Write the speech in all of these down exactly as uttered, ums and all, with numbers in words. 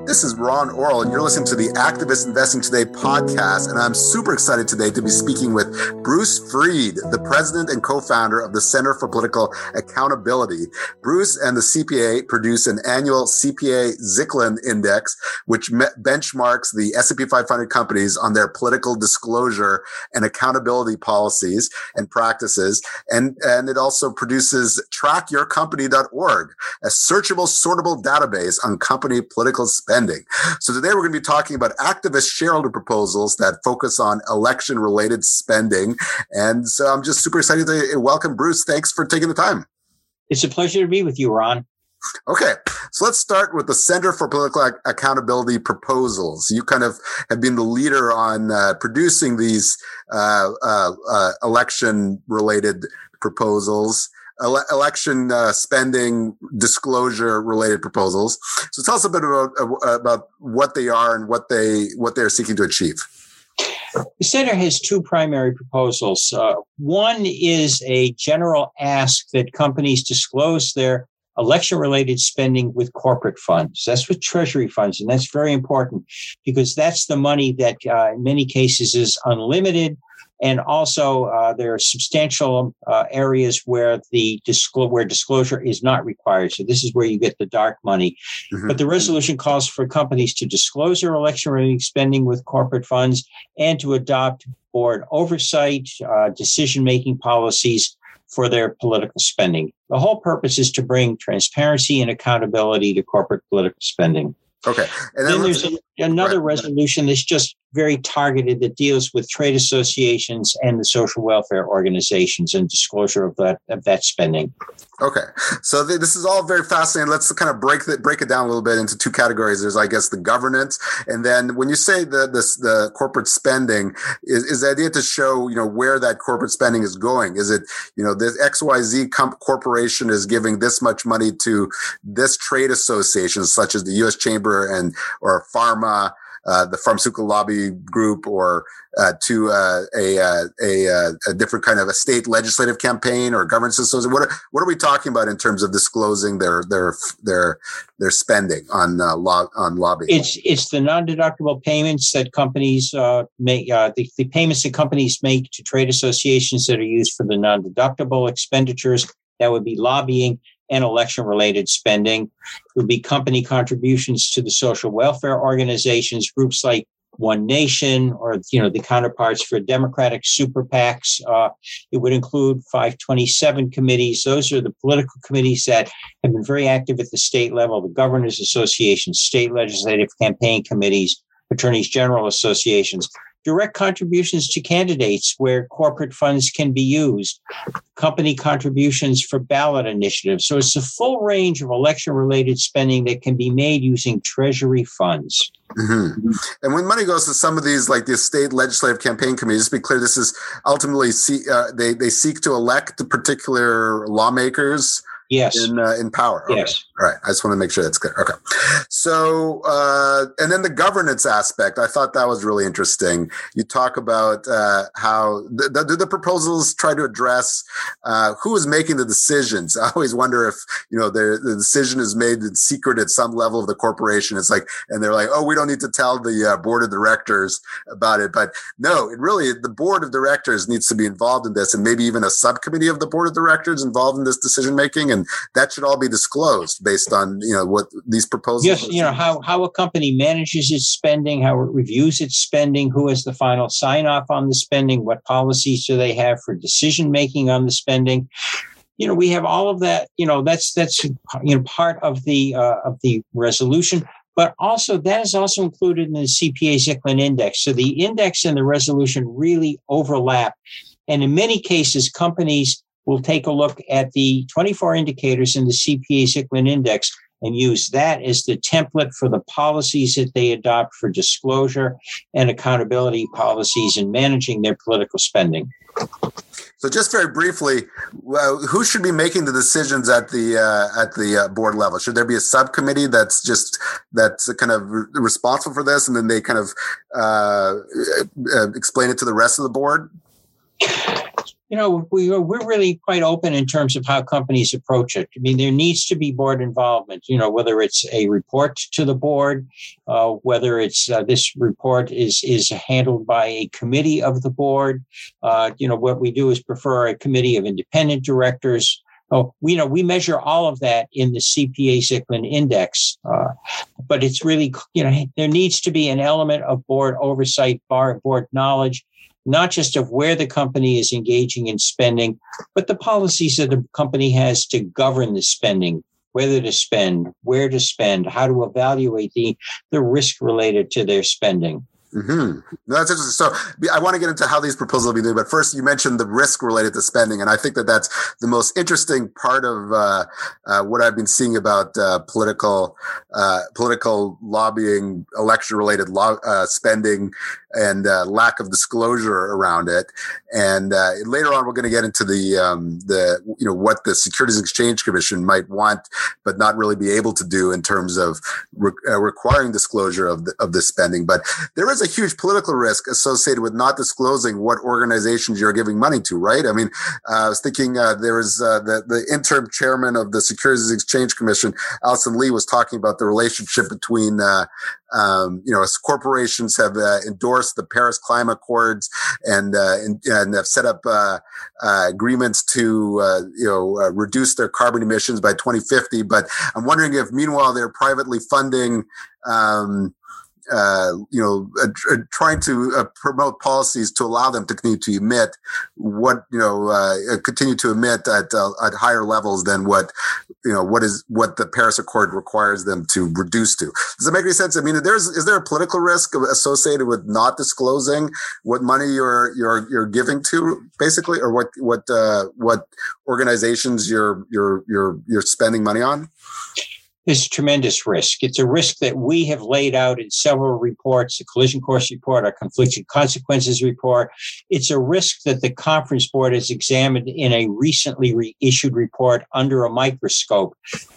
This is Ron Orl, and you're listening to the Activist Investing Today podcast. And I'm super excited today to be speaking with Bruce Freed, the president and co-founder of the Center for Political Accountability. Bruce and the C P A produce an annual C P A Zicklin Index, which me- benchmarks the S and P five hundred companies on their political disclosure and accountability policies and practices. And, and it also produces track your company dot org, a searchable, sortable database on company political spending. So today we're going to be talking about activist shareholder proposals that focus on election-related spending. And so I'm just super excited to welcome Bruce. Thanks for taking the time. It's a pleasure to be with you, Ron. Okay, so let's start with the Center for Political Accountability proposals. You kind of have been the leader on uh, producing these uh, uh, uh, election-related proposals. Ele- election uh, spending disclosure related proposals. So tell us a bit about uh, about what they are and what they what they're seeking to achieve. The Center has two primary proposals. Uh, one is a general ask that companies disclose their election-related spending with corporate funds. That's with Treasury funds, and that's very important because that's the money that uh, in many cases is unlimited. And also, uh, there are substantial uh, areas where the disclo- where disclosure is not required. So this is where you get the dark money. Mm-hmm. But the resolution calls for companies to disclose their election-related spending with corporate funds and to adopt board oversight, uh, decision-making policies for their political spending. The whole purpose is to bring transparency and accountability to corporate political spending. Okay. And then, then there's a, another right. resolution that's just very targeted that deals with trade associations and the social welfare organizations and disclosure of that of that spending. Okay. So th- this is all very fascinating. Let's kind of break it break it down a little bit into two categories. There's, I guess, the governance, and then when you say the this the corporate spending, is, is the idea to show, you know, where that corporate spending is going? Is it, you know, this X Y Z comp- corporation is giving this much money to this trade association, such as the U S Chamber and or Pharma, uh, the pharmaceutical lobby group, or uh, to uh, a, a, a a different kind of a state legislative campaign or governance association? What are, what are we talking about in terms of disclosing their their their their spending on uh, law on lobbying? It's it's the non-deductible payments that companies uh, make. Uh, the, the payments that companies make to trade associations that are used for the non-deductible expenditures. That would be lobbying and election-related spending. It would be company contributions to the social welfare organizations, groups like One Nation, or, you know, the counterparts for Democratic super PACs. Uh, it would include five twenty-seven committees. Those are the political committees that have been very active at the state level, the governors associations, state legislative campaign committees, attorneys general associations. Direct contributions to candidates where corporate funds can be used, company contributions for ballot initiatives. So it's a full range of election-related spending that can be made using Treasury funds. Mm-hmm. And when money goes to some of these, like the state legislative campaign committees, just be clear, this is ultimately see, uh, they they seek to elect particular lawmakers. Yes. In uh, in power. Okay. Yes. All right. I just want to make sure that's clear. Okay. So, uh, and then the governance aspect, I thought that was really interesting. You talk about uh, how the, the, the proposals try to address uh, who is making the decisions. I always wonder if, you know, the, the decision is made in secret at some level of the corporation. It's like, and they're like, oh, we don't need to tell the uh, board of directors about it. But no, it really, the board of directors needs to be involved in this, and maybe even a subcommittee of the board of directors involved in this decision making. And that should all be disclosed based on, you know, what these proposals. Yes, you know, how, how a company manages its spending, how it reviews its spending, who has the final sign off on the spending, what policies do they have for decision making on the spending. You know, we have all of that. You know, that's that's you know part of the uh, of the resolution. But also, that is also included in the C P A Zicklin Index. So the index and the resolution really overlap, and in many cases, companies will take a look at the twenty-four indicators in the C P A Zicklin Index and use that as the template for the policies that they adopt for disclosure and accountability policies in managing their political spending. So just very briefly, uh, who should be making the decisions at the uh, at the uh, board level? Should there be a subcommittee that's just that's kind of re- responsible for this, and then they kind of uh, uh, explain it to the rest of the board? You know, we, we're really quite open in terms of how companies approach it. I mean, there needs to be board involvement, you know, whether it's a report to the board, uh, whether it's uh, this report is is handled by a committee of the board. Uh, you know, what we do is prefer a committee of independent directors. Oh, we you know we measure all of that in the C P A-Zicklin Index, uh, but it's really, you know, there needs to be an element of board oversight, board knowledge, not just of where the company is engaging in spending, but the policies that the company has to govern the spending, whether to spend, where to spend, how to evaluate the, the risk related to their spending. Mm-hmm. No, that's interesting. So I want to get into how these proposals will be doing, but first you mentioned the risk related to spending, and I think that that's the most interesting part of uh, uh, what I've been seeing about uh, political uh, political lobbying, election related lo- uh, spending, and uh, lack of disclosure around it. And uh, later on, we're going to get into the um, the you know what the Securities and Exchange Commission might want, but not really be able to do in terms of re- uh, requiring disclosure of the, of the spending. But there is a huge political risk associated with not disclosing what organizations you're giving money to, right? I mean, uh, I was thinking uh, there was uh, the, the interim chairman of the Securities and Exchange Commission, Alison Lee, was talking about the relationship between, uh, um, you know, as corporations have uh, endorsed the Paris Climate Accords and uh, and, and have set up uh, uh, agreements to, uh, you know, uh, reduce their carbon emissions by twenty fifty. But I'm wondering if, meanwhile, they're privately funding um Uh, you know, uh, trying to uh, promote policies to allow them to continue to emit what, you know, uh, continue to emit at uh, at higher levels than what, you know, what is what the Paris Accord requires them to reduce to. Does that make any sense? I mean, there's is there a political risk associated with not disclosing what money you're you're you're giving to, basically, or what what uh, what organizations you're you're you're you're spending money on? There's a tremendous risk. It's a risk that we have laid out in several reports, the collision course report, our conflicting consequences report. It's a risk that the conference board has examined in a recently reissued report under a microscope.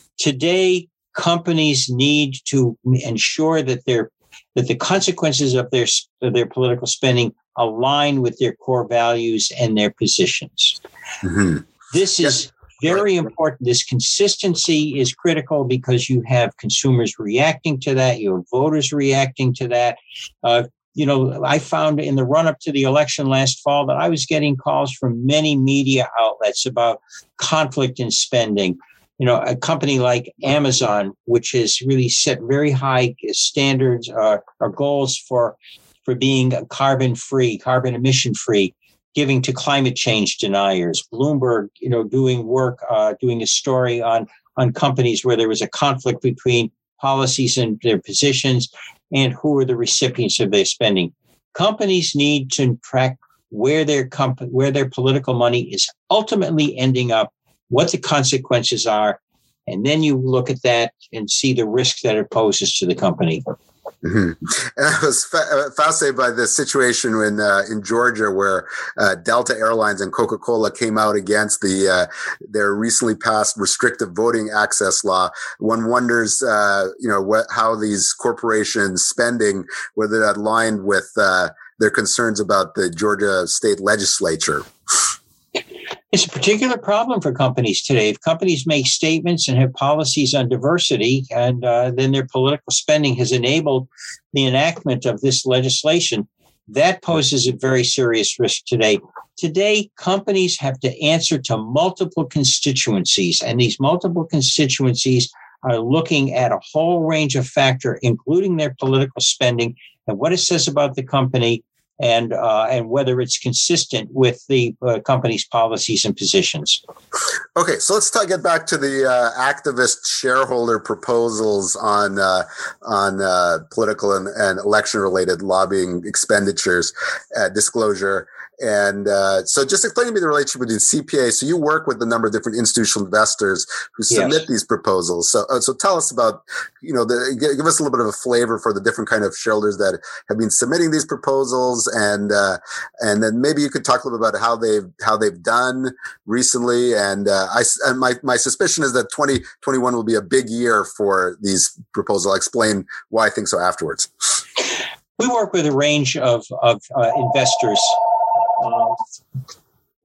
Today, companies need to ensure that their that the consequences of their of their political spending align with their core values and their positions. Mm-hmm. This is yes. Very important. This consistency is critical because you have consumers reacting to that. You have voters reacting to that. Uh, you know, I found in the run-up to the election last fall that I was getting calls from many media outlets about conflict in spending. You know, a company like Amazon, which has really set very high standards uh, or goals for, for being carbon-free, carbon emission-free, giving to climate change deniers. Bloomberg, you know, doing work, uh, doing a story on, on companies where there was a conflict between policies and their positions and who are the recipients of their spending. Companies need to track where their comp- where their political money is ultimately ending up, what the consequences are, and then you look at that and see the risk that it poses to the company. Mm-hmm. And I was fa- fascinated by this situation in uh, in Georgia, where uh, Delta Airlines and Coca-Cola came out against the uh, their recently passed restrictive voting access law. One wonders, uh, you know, what how these corporations' spending, whether that aligned with uh, their concerns about the Georgia state legislature. It's a particular problem for companies today. If companies make statements and have policies on diversity, and uh, then their political spending has enabled the enactment of this legislation, that poses a very serious risk today. Today, companies have to answer to multiple constituencies, and these multiple constituencies are looking at a whole range of factors, including their political spending and what it says about the company, and uh, and whether it's consistent with the uh, company's policies and positions. Okay, so let's talk, get back to the uh, activist shareholder proposals on uh, on uh, political and, and election-related lobbying expenditures uh, disclosure. And uh, so just explain to me the relationship between C P A. So you work with a number of different institutional investors who submit yes. these proposals. So uh, so tell us about, you know, the, give us a little bit of a flavor for the different kind of shareholders that have been submitting these proposals. And uh, and then maybe you could talk a little bit about how they've, how they've done recently. And, uh, I, and my, my suspicion is that twenty twenty-one will be a big year for these proposals. I'll explain why I think so afterwards. We work with a range of, of uh, investors. Uh,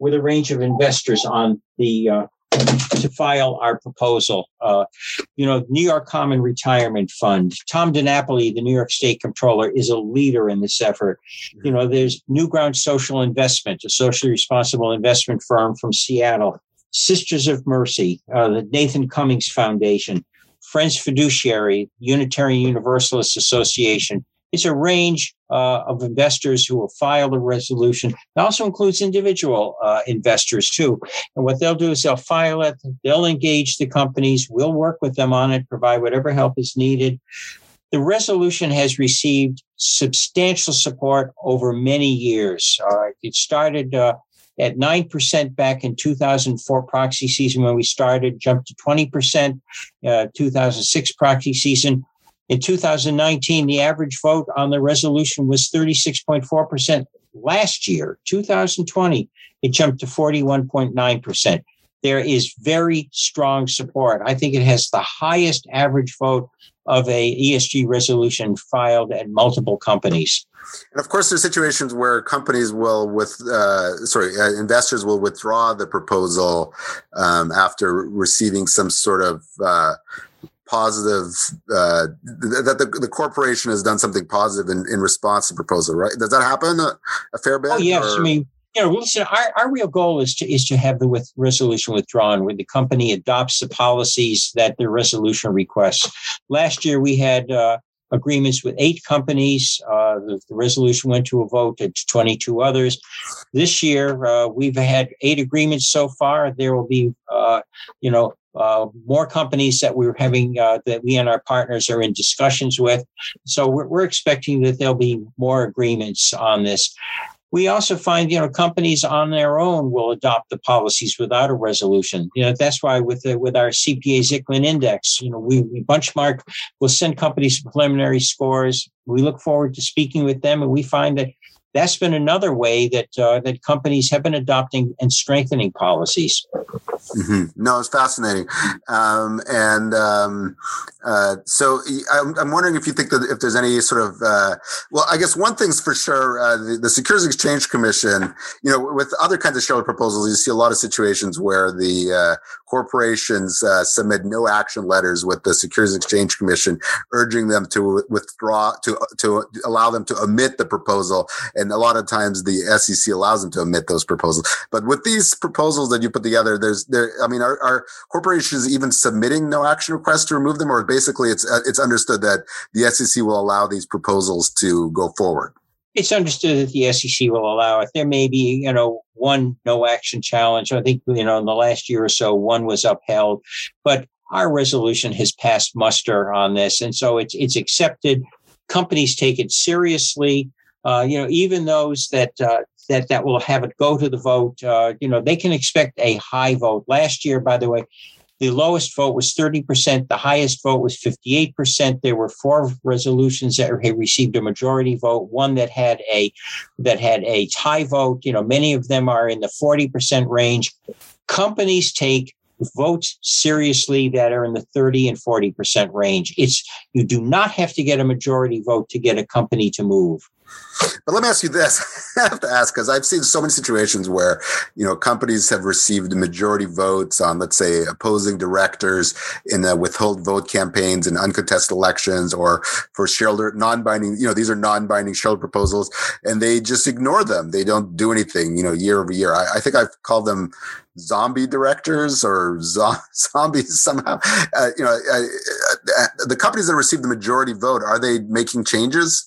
with a range of investors on the uh, to file our proposal. Uh, you know, New York Common Retirement Fund. Tom DiNapoli, the New York State Comptroller, is a leader in this effort. You know, there's Newground Social Investment, a socially responsible investment firm from Seattle. Sisters of Mercy, uh, the Nathan Cummings Foundation, Friends Fiduciary, Unitarian Universalist Association. It's a range uh, of investors who will file a resolution. It also includes individual uh, investors, too. And what they'll do is they'll file it, they'll engage the companies, we'll work with them on it, provide whatever help is needed. The resolution has received substantial support over many years. Uh, it started uh, at nine percent back in two thousand four proxy season when we started, jumped to twenty percent, uh, two thousand six proxy season. In two thousand nineteen, the average vote on the resolution was thirty-six point four percent. Last year, two thousand twenty, it jumped to forty-one point nine percent. There is very strong support. I think it has the highest average vote of a E S G resolution filed at multiple companies. And of course, there's situations where companies will, with uh, sorry, uh, investors will withdraw the proposal um, after receiving some sort of uh, positive, uh, that the, the corporation has done something positive in, in response to the proposal, right? Does that happen a, a fair bit? Oh, yes. Or? I mean, you know, listen, our, our real goal is to is to have the with resolution withdrawn where the company adopts the policies that the resolution requests. Last year, we had uh, agreements with eight companies. Uh, the, the resolution went to a vote at twenty-two others. This year, uh, we've had eight agreements so far. There will be, uh, you know, Uh, more companies that we're having, uh, that we and our partners are in discussions with. So we're, we're expecting that there'll be more agreements on this. We also find, you know, companies on their own will adopt the policies without a resolution. You know, that's why with the, with our C P A-Zicklin Index, you know, we, we benchmark, we'll send companies preliminary scores. We look forward to speaking with them, and we find that that's been another way that uh, that companies have been adopting and strengthening policies. Mm-hmm. No, it's fascinating. Um, and um, uh, so I'm, I'm wondering if you think that if there's any sort of, uh, well, I guess one thing's for sure, uh, the, the Securities and Exchange Commission, you know, with other kinds of shareholder proposals, you see a lot of situations where the uh, corporations uh, submit no action letters with the Securities and Exchange Commission, urging them to withdraw, to, to allow them to omit the proposal. And a lot of times the S E C allows them to omit those proposals. But with these proposals that you put together, there's there. I mean, are, are corporations even submitting no action requests to remove them, or basically it's it's understood that the S E C will allow these proposals to go forward? It's understood that the S E C will allow it. There may be, you know, one no action challenge. I think, you know, in the last year or so, one was upheld, but our resolution has passed muster on this, and so it's it's accepted. Companies take it seriously. Uh, you know, even those that uh, that that will have it go to the vote, uh, you know, they can expect a high vote. Last year, by the way, the lowest vote was thirty percent. The highest vote was fifty-eight percent. There were four resolutions that received a majority vote, one that had a that had a tie vote. You know, many of them are in the forty percent range. Companies take votes seriously that are in the thirty and forty percent range. It's you do not have to get a majority vote to get a company to move. But let me ask you this. I have to ask, because I've seen so many situations where, you know, companies have received majority votes on, let's say, opposing directors in the withhold vote campaigns in uncontested elections, or for shareholder non-binding, you know, these are non-binding shareholder proposals, and they just ignore them. They don't do anything, you know, year over year. I, I think I've called them zombie directors or zo- zombies somehow. Uh, you know, uh, uh, the companies that receive the majority vote, are they making changes?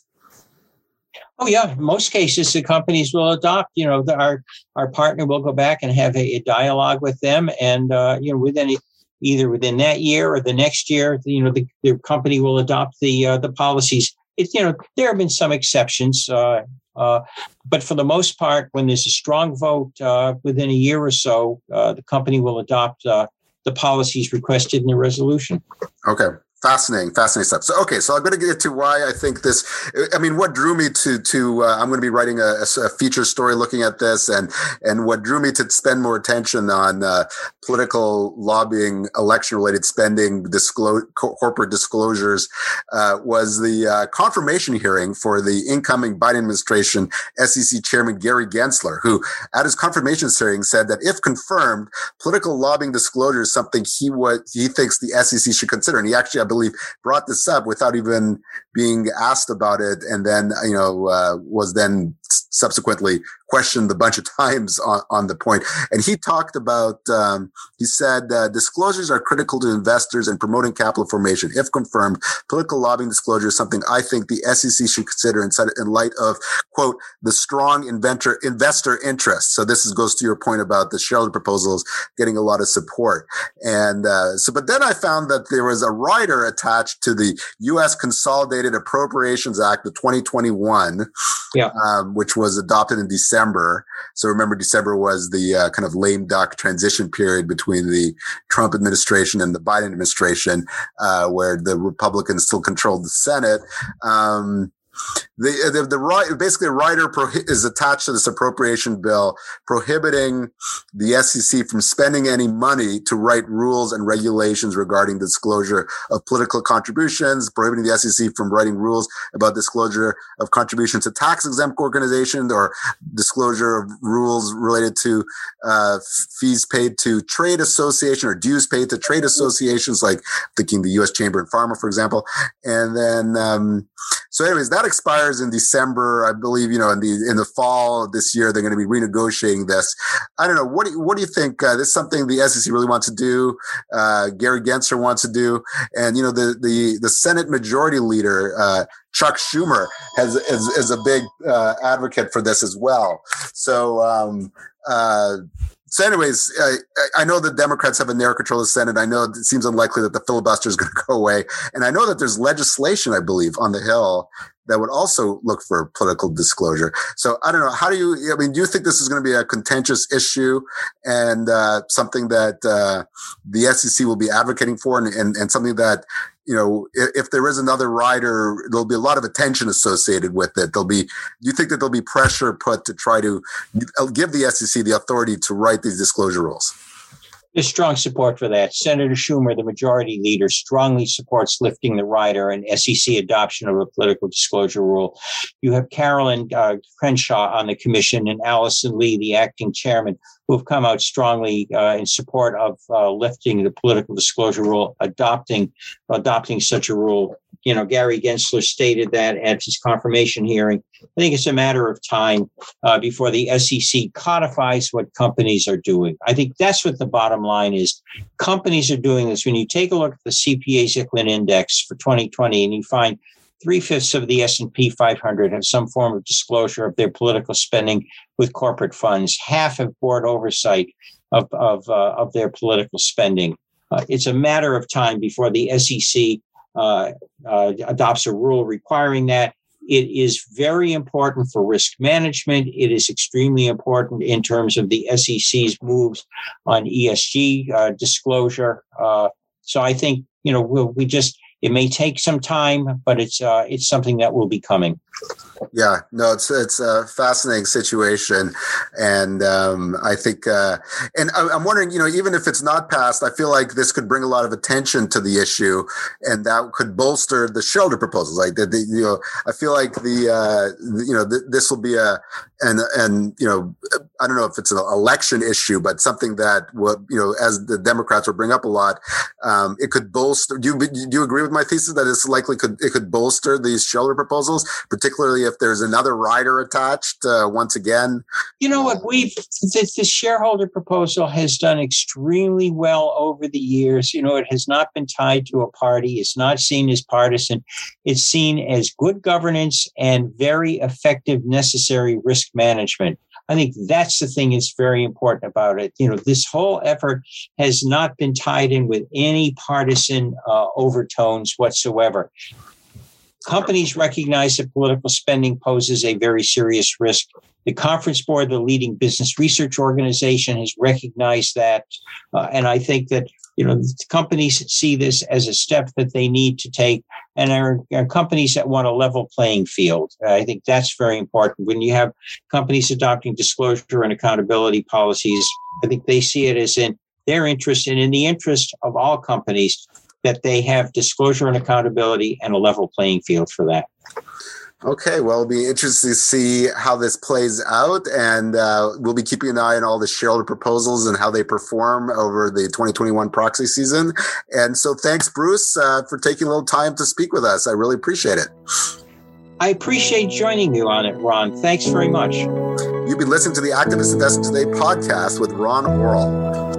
Oh, yeah. In most cases, the companies will adopt, you know, the, our our partner will go back and have a, a dialogue with them. And, uh, you know, within either within that year or the next year, you know, the, the company will adopt the uh, the policies. It's, you know, there have been some exceptions. Uh, uh, but for the most part, when there's a strong vote uh, within a year or so, uh, the company will adopt uh, the policies requested in the resolution. Okay. Fascinating, fascinating stuff. So, okay, so I'm going to get to why I think this. I mean, what drew me to to uh, I'm going to be writing a, a feature story looking at this, and and what drew me to spend more attention on uh, political lobbying, election-related spending, disclose, corporate disclosures, uh, was the uh, confirmation hearing for the incoming Biden administration S E C Chairman Gary Gensler, who, at his confirmation hearing, said that if confirmed, political lobbying disclosure is something he would he thinks the S E C should consider, and he actually, I believe, brought this up without even being asked about it, and then, you know, uh, was then subsequently questioned a bunch of times on, on the point. And he talked about, um, he said, uh, disclosures are critical to investors and promoting capital formation. If confirmed, political lobbying disclosure is something I think the S E C should consider in, in light of, quote, the strong inventor, investor interest. So this is, goes to your point about the shareholder proposals getting a lot of support. And uh, so, but then I found that there was a rider attached to the U S Consolidated Appropriations Act of twenty twenty-one, yeah. um, which was adopted in December. So remember, December was the uh, kind of lame duck transition period between the Trump administration and the Biden administration, uh, where the Republicans still controlled the Senate. Um, The, the, the right, basically a rider prohi- is attached to this appropriation bill prohibiting the S E C from spending any money to write rules and regulations regarding disclosure of political contributions, prohibiting the S E C from writing rules about disclosure of contributions to tax exempt organizations or disclosure of rules related to uh, fees paid to trade association or dues paid to trade associations, like thinking the U S Chamber and Pharma, for example. And then, um, so anyways, that expires in December, I believe. You know, in the in the fall of this year, they're going to be renegotiating this. I don't know. What do you, what do you think? Uh, this is something the S E C really wants to do. Uh, Gary Gensler wants to do, and you know, the the the Senate Majority Leader uh, Chuck Schumer has is, is a big uh, advocate for this as well. So. Um, uh, So anyways, I, I know the Democrats have a narrow control of the Senate. I know it seems unlikely that the filibuster is going to go away. And I know that there's legislation, I believe, on the Hill that would also look for political disclosure. So I don't know. How do you, I mean, do you think this is going to be a contentious issue and uh, something that uh, the S E C will be advocating for and, and, and something that, you know, if, if there is another rider, there'll be a lot of attention associated with it. There'll be, do you think that there'll be pressure put to try to give the S E C the authority to write these disclosure rules? There's strong support for that. Senator Schumer, the majority leader, strongly supports lifting the rider and S E C adoption of a political disclosure rule. You have Carolyn uh, Crenshaw on the commission and Allison Lee, the acting chairman, who have come out strongly uh, in support of uh, lifting the political disclosure rule, adopting adopting such a rule. You know, Gary Gensler stated that at his confirmation hearing. I think it's a matter of time uh, before the S E C codifies what companies are doing. I think that's what the bottom line is. Companies are doing this. When you take a look at the C P A-Zicklin Index for twenty twenty, and you find three-fifths of the S and P five hundred have some form of disclosure of their political spending with corporate funds. Half have board oversight of, of, uh, of their political spending. Uh, it's a matter of time before the S E C Uh, uh, adopts a rule requiring that. It is very important for risk management. It is extremely important in terms of the S E C's moves on E S G uh, disclosure. Uh, so I think, you know, we'll, we just, it may take some time, but it's uh, it's something that will be coming. Yeah, no, it's it's a fascinating situation, and um, I think, uh, and I'm wondering, you know, even if it's not passed, I feel like this could bring a lot of attention to the issue, and that could bolster the shareholder proposals. Like, the, the, you know, I feel like the, uh, the you know, th- this will be a, and and you know, I don't know if it's an election issue, but something that would, you know, as the Democrats will bring up a lot, um, it could bolster. Do you do you agree with my thesis that it's likely could it could bolster these shareholder proposals, particularly if there's another rider attached uh, once again? You know what, we've this, this shareholder proposal has done extremely well over the years. You know, it has not been tied to a party. It's not seen as partisan. It's seen as good governance and very effective, necessary risk management. I think that's the thing that's very important about it. You know, this whole effort has not been tied in with any partisan uh, overtones whatsoever. Companies recognize that political spending poses a very serious risk. The Conference Board, the leading business research organization, has recognized that. Uh, and I think that you know, companies see this as a step that they need to take, and are, are companies that want a level playing field. I think that's very important. When you have companies adopting disclosure and accountability policies, I think they see it as in their interest and in the interest of all companies that they have disclosure and accountability and a level playing field for that. Okay, well, it'll be interesting to see how this plays out, and uh, we'll be keeping an eye on all the shareholder proposals and how they perform over the twenty twenty-one proxy season. And so thanks, Bruce, uh, for taking a little time to speak with us. I really appreciate it. I appreciate joining you on it, Ron. Thanks very much. You've been listening to the Activist Investing Today podcast with Ron Orol.